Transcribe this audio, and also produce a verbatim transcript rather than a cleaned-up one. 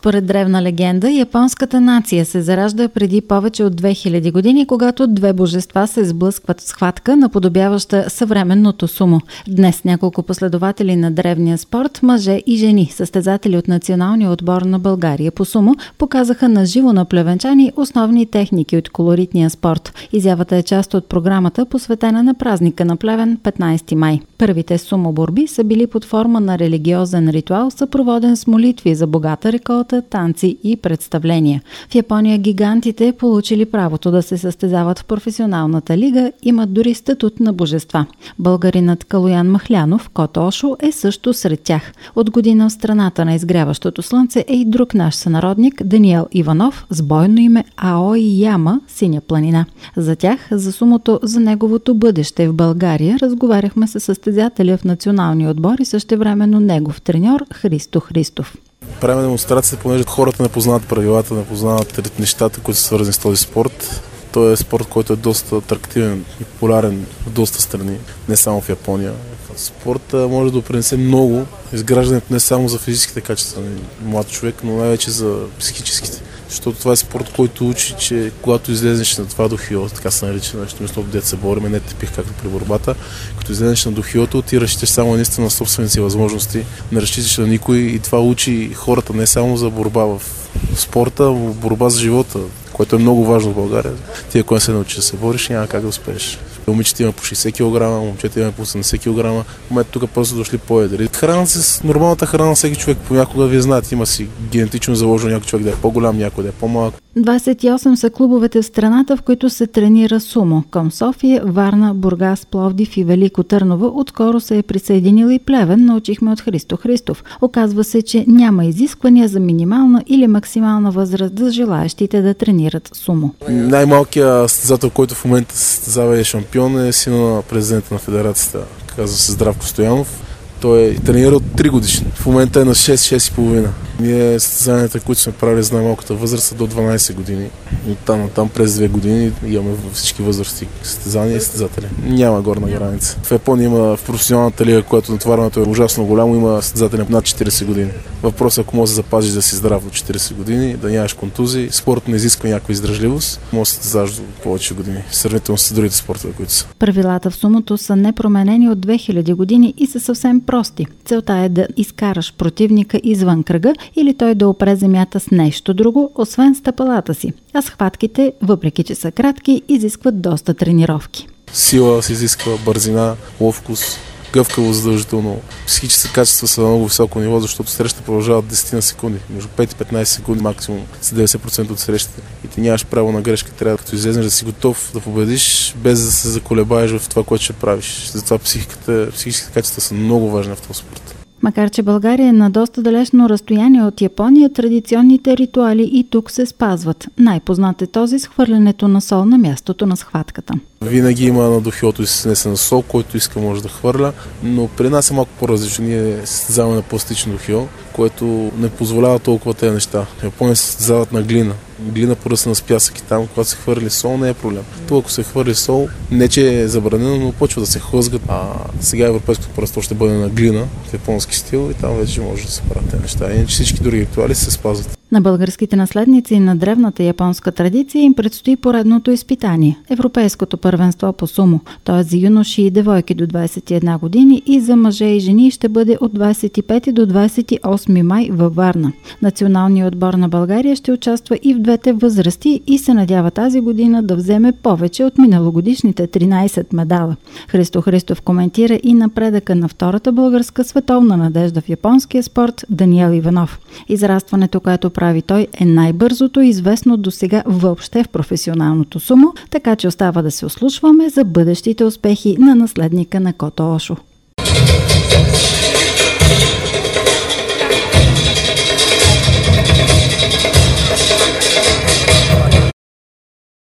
Според древна легенда, японската нация се заражда преди повече от две хиляди години, когато две божества се сблъскват в схватка, наподобяваща съвременното сумо. Днес няколко последователи на древния спорт, мъже и жени, състезатели от националния отбор на България по сумо, показаха на живо на плевенчани основни техники от колоритния спорт. Изявата е част от програмата, посветена на празника на Плевен петнайсети май. Първите сумо борби са били под форма на религиозен ритуал, съпроводен с молитви за богата реколта, танци и представления. В Япония гигантите, получили правото да се състезават в професионалната лига, имат дори статут на божества. Българинът Калоян Махлянов, Кото Ошо, е също сред тях. От година в страната на изгряващото слънце е и друг наш сънародник Даниел Иванов с бойно име Аои Яма, Синя планина. За тях, за сумото, за неговото бъдеще в България, разговаряхме с състезателя в националния отбор и същевременно негов треньор Христо Христов. Правим демонстрацията, понеже хората не познават правилата, не познават нещата, които са свързани с този спорт. Той е спорт, който е доста атрактивен и популярен в доста страни, не само в Япония. Спортът може да допринесе много изграждането не само за физическите качества на млад човек, но най-вече за психическите. Защото това е спорт, който учи, че когато излезеш на това дохио, така се нарича, нещо место, дето се бориме, не тепих както при борбата, като излезеш на дохиото, ти разчиташ само единствено на собствените си възможности, не разчиташ на никой и това учи хората не само за борба в спорта, а борба за живота, което е много важно в България. Ти ако не се научиш да се бориш, няма как да успееш. Момичета има по шейсет килограма, момчета има по осемдесет килограма. В момента тук просто дошли по-едри. Храна се с нормалната храна на всеки човек. Понякога вие знаете, има си генетично заложено някой човек да е по-голям, някой да е по-малък. двайсет и осем са клубовете в страната, в които се тренира сумо. Към София, Варна, Бургас, Пловдив и Велико Търново отскоро се е присъединил и Плевен, научихме от Христо Христов. Оказва се, че няма изисквания за минимална или максимална възраст за желаещите да тренират сумо. Най-малкият състезател, който в момента се състезава и е шампион, е сина на президента на федерацията, казва се Здравко Стоянов. Той е тренирал от три годишни. В момента е на шест-шест и половина. Ние състезанията, които сме правили за най-малката възраст, са до дванайсет години. От там на там през две години имаме всички възрасти състезания и състезатели. Няма горна граница. В Япония има в професионалната лига, която натоварването е ужасно голямо, има състезатели над четирийсет години. Въпросът, ако можеш да запазиш да си здрав до четирийсет години, да нямаш контузии, спорт не изисква някаква издръжливост, може да се състезаш до повече години, сравнително с другите спортове, които са. Правилата в сумото са непроменени от две хиляди години и са съвсем прости. Целта е да изкараш противника извън кръга или той да опре земята с нещо друго, освен стъпалата си. А схватките, въпреки че са кратки, изискват доста тренировки. Сила се изисква, бързина, ловкост, гъвкаво задължително. Психическите качества са на много високо ниво, защото срещата продължават десет на секунди. Между пет и петнайсет секунди максимум са деветдесет процента от срещата. И ти нямаш право на грешка. Трябва като излезеш да си готов да победиш, без да се заколебаеш в това, което ще правиш. Затова психиката, психическите качества са много важни в този спорт. Макар че България е на доста далечно разстояние от Япония, традиционните ритуали и тук се спазват. Най-познат е този с хвърлянето на сол на мястото на схватката. Винаги има на дохиото изнесен сол, който иска може да хвърля, но при нас е малко по-различно. Ние състезаваме на пластично дохио, което не позволява толкова тези неща. Япония се състезават на глина. Глина поръсна с пясък и там, когато се хвърли сол, не е проблем. Тук ако се хвърли сол, не че е забранено, но почва да се хлъзгат. А сега европейското първенство ще бъде на глина, в японски стил и там вече може да се правят тези неща. Иначе всички други ритуали се спазват. На българските наследници на древната японска традиция им предстои поредното изпитание – Европейското първенство по сумо. Т.е. за юноши и девойки до двайсет и една години и за мъже и жени ще бъде от двайсет и пети до двайсет и осми май във Варна. Националният отбор на България ще участва и в двете възрасти и се надява тази година да вземе повече от миналогодишните тринайсет медала. Христо Христов коментира и напредъка на втората българска световна надежда в японския спорт Даниел Иванов. Израстването, което прави той, е най-бързото известно до сега въобще в професионалното сумо, така че остава да се ослушваме за бъдещите успехи на наследника на Кото Ошо.